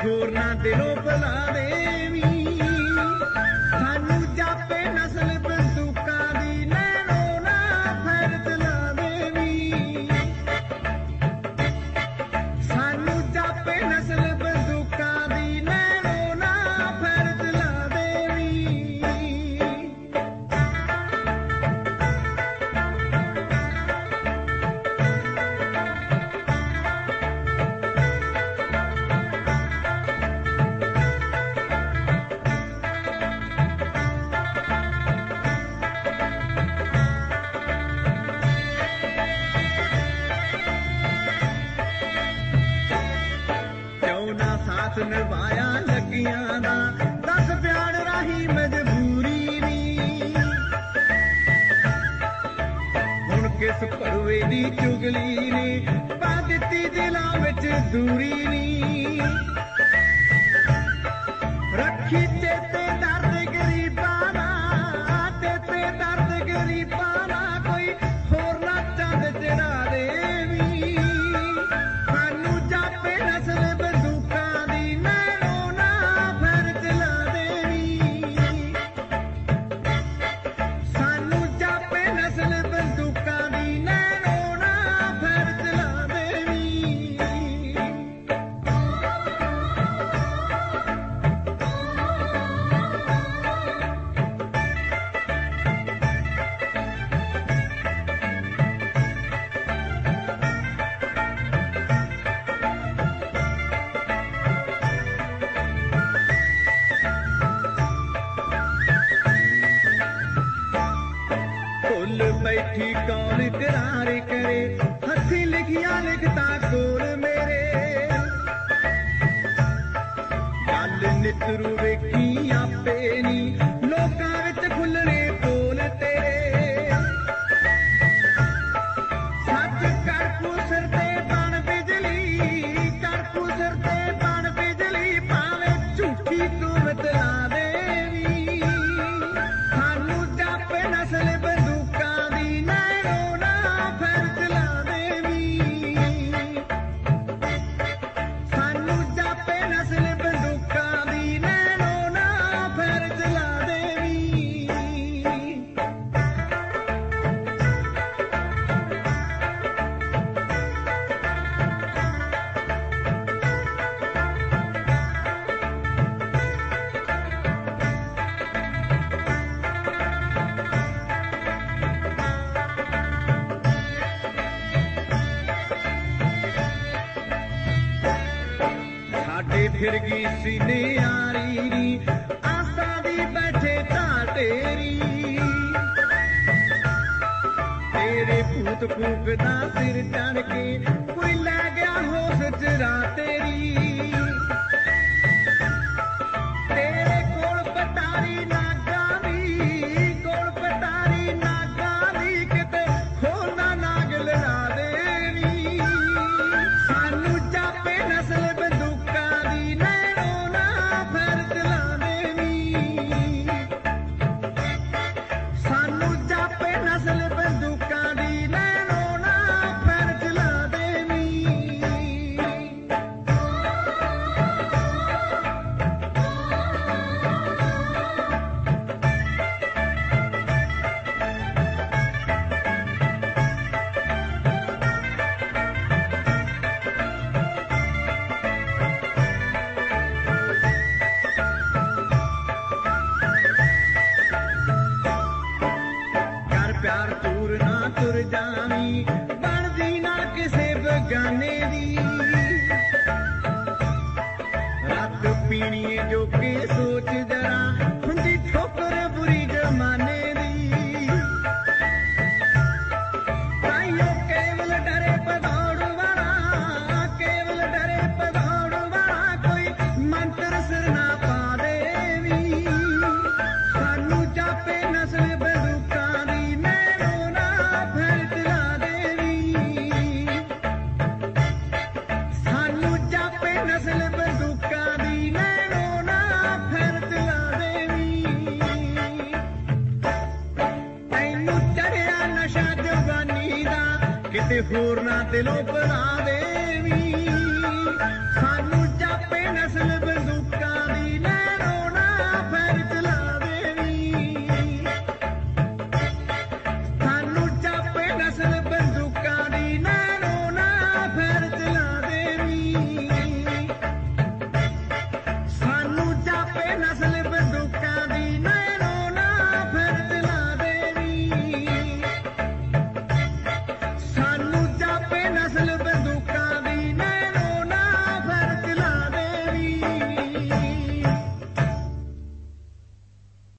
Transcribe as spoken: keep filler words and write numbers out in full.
ਹੋਰਨਾਂ ਦਿਲੋਂ ਭੁਲਾ ਦੇਵੀਂ ਸਾਨੂੰ ਜਾਪੇ ਨਸਲ ਬੰਦੂਕਾਂ ਦੀ ਨੈਣੋ ਨਾ ਫੈਰ ਚਲਾ ਦੇਵੀਂ ਸਾਨੂੰ ਜਾਪੇ ਨਸਲ ਬੰਦੂਕਾਂ ਦੀ ਨੈਣੋ ਨਾ ਫੈਰ ਚਲਾ ਦੇਵੀਂ ਸਾਥ ਨਿਭਾਇਆ ਲੱਗੀਆਂ ਦਾ ਦਸ ਪਿਆਰ ਰਾਹੀਂ ਮਜਬੂਰੀ ਨੀ ਹੁਣ ਕਿਸ ਭਰਵੇ ਦੀ ਚੁਗਲੀ ਨੇ ਪਾ ਦਿੱਤੀ ਦਿਲਾਂ ਵਿੱਚ ਦੂਰੀ ਨੀ ਰੱਖੀ ਚੇਤੇ ਦਰਦ ਗਰੀਬਾਂ ਦਾ ਚੇਤੇ ਦਰਦ ਗਰੀਬਾਂ ਦਾ ਕੋਈ ਹੋਰ ਨਾ ਚੰਦ ਚੜਾ ਦੇਵੀਂ ਸਾਨੂੰ ਜਾਪੇ ਨਸਲ ਬੈਠੀ ਕੌਣ ਇਕਰਾਰ ਕਰੇ ਹੱਥੀਂ ਲਿਖਿਆ ਲਿਖਤਾ ਕੋਲ ਮੇਰੇ ਗੱਲ ਨਿਤਰੂ ਵੇਖੀ ਆਪੇ ਨੀ ਲੋਕਾਂ ਵਿੱਚ ਖੁੱਲਣੇ ਬੋਲ ਤੇਰੇ ਸੱਚ ਕਰਪੂ ਸਿਰ ਤੇ ਬਣ ਬਿਜਲੀ ਕਰਪੂ ਸਿਰ ਤੇ ਬਣ ਬਿਜਲੀ ਭਾਵੇਂ ਝੂਠੀ ਤੂੰ ਬਤਲਾ ਦੇਵੀਂ ਸਾਨੂੰ ਜਾਪੇ ਨਸਲ ਫਿਰ ਗਈ ਸੀਨੇ ਯਾਰੀ ਨੀ ਆਸਾਂ ਦੀ ਬੈਠੇ ਤਾਂ ਤੇਰੀ ਤੇਰੇ ਭੂਤ ਫੂਕਦਾ ਸਿਰ ਚੜ ਕੇ ਕੋਈ ਲੈ ਗਿਆ ਹੋਸ਼ ਚਰਾ ਤੇਰੀ ਤੇਰੇ ਕੋਲ ਪਟਾਰੀ ਨਾਗਾਂ ਦੀ ਕੋਲ ਪਟਾਰੀ ਨਾਗਾਂ ਦੀ ਕਿਤੇ ਖੋਲ੍ਹਣਾ ਨਾਗ ਲੜਾ ਦੇਵੀਂ ਸਾਨੂੰ ਜਾਪੇ ਨਸਲ ਪਿਆਰ ਤੂਰ ਨਾ ਤੁਰ ਜਾਵੀਂ ਬਣਦੀ ਨਾ ਕਿਸੇ ਬਗਾਨੇ ਦੀ ਰਾਤ ਪੀਣੀਏ ਜੋ ਕੇ ਸੋਚ ਜਰਾ ਹੁੰਦੀ ਠੋਕਰ ਬੁਰੀ ਜਮਾਨੇ ਦੀ ਤਾਈਓ ਕੇਵਲ ਡਰੇ ਪਧੌੜ ਵਾਲਾ ਕੇਵਲ ਡਰੇ ਪਧੌੜ ਵਾਲਾ ਕੋਈ ਮੰਤਰ ਸਿਰ ਨਾ ਪਾ ਦੇਵੀਂ ਸਾਨੂੰ ਜਾਪੇ ਨਸਲ ਬੰਦੂਕਾਂ ਦੀ ਕਿਤੇ ਹੋਰਨਾਂ ਦਿਲੋਂ ਭੁਲਾ ਦੇਵੀਂ